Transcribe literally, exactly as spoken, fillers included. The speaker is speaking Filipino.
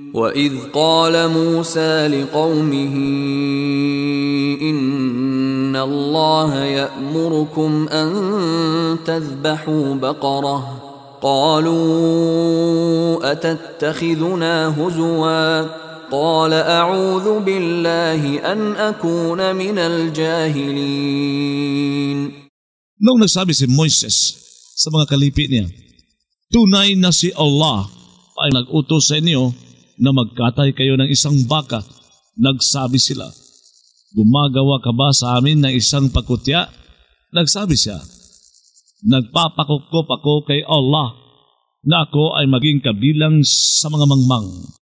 وَإِذْ قَالَ مُوسَى لِقَوْمِهِ إِنَّ اللَّهَ يَأْمُرُكُمْ أَن تَذْبَحُوا بَقَرَةً قَالُوا أَتَتَّخِذُنَا هُزُوًا قَالَ أَعُوذُ بِاللَّهِ أَنْ أَكُونَ مِنَ الْجَاهِلِينَ. Noong nagsabi si Moises sa mga kalipi niya, tunay na si Allah ay nag-utos sa inyo na magkatay kayo ng isang baka. Nagsabi sila, gumagawa ka ba sa amin ng isang pakutya? Nagsabi siya, nagpapakukup ako kay Allah na ako ay maging kabilang sa mga mangmang.